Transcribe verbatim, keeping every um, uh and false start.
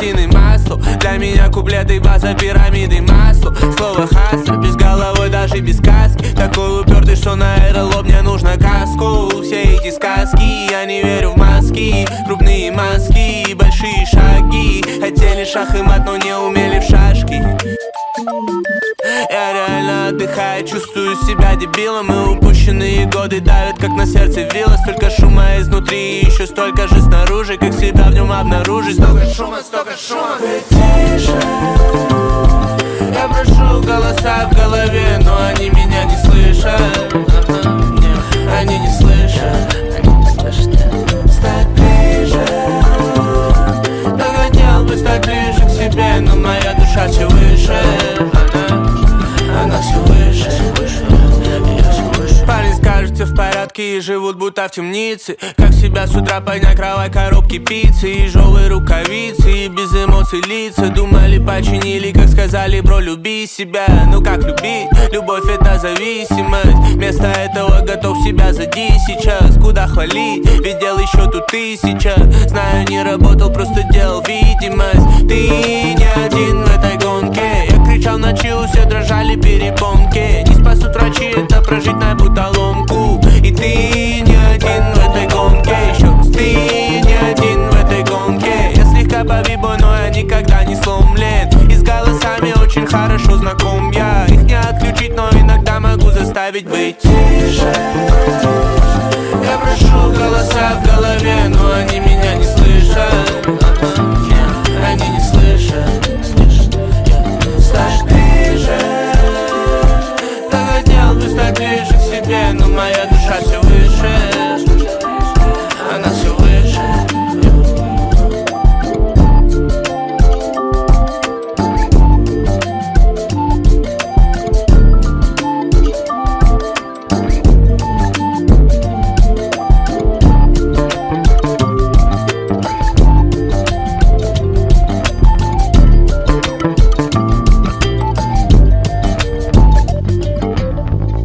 керосин и масло. Для меня куплеты, база, пирамиды, масло. Слово хасл, без головы, даже без каски. Такой упертый, что на аэролоб мне нужно каску. Все эти сказки, я не верю в маски. Крупные маски, большие шаги. Хотели шах и мат, но не умели в шашки. Я реально отдыхаю, чувствую себя дебилом. И упущенные годы давят, как на сердце вилла. Столько шума изнутри, еще столько же снаружи. Как себя в нем обнаружить. Столько шума, столько шума. Быть тише. Я прошу голоса в голове, но они меня не слышат. Ага, они не слышат. Они не слышат. Стать ближе. Так хотел бы стать ближе к себе, но моя душа все выше. Она все выше, я все выше. Парни скажут, все в порядке и живут будто в темнице. Как себя с утра поднять, кровать, коробки пиццы. И жёлтые рукавицы, и без эмоций лица. Думали, починили, как сказали, бро, люби себя. Ну как любить? Любовь это зависимость. Вместо этого готов себя задеть сейчас. Куда хвалить? Видел еще тут тысяча. Знаю, не работал, просто делал видимость. Ты не один в этой гонке. Я кричал ночи, у всех дрожали перепонки. Не спасут врачи, это прожить на будто ломку. И ты не один в этой гонке. Еще раз, ты не один в этой гонке. Я слегка побибой, но я никогда не сломлен. И с голосами очень хорошо знаком я. Их не отключить, но иногда могу заставить быть тише. Я прошу голоса в голове, но они меня не слышат. Ага, они не слышат. Стать ближе. Так хотел бы стать ближе к себе, но моя душа все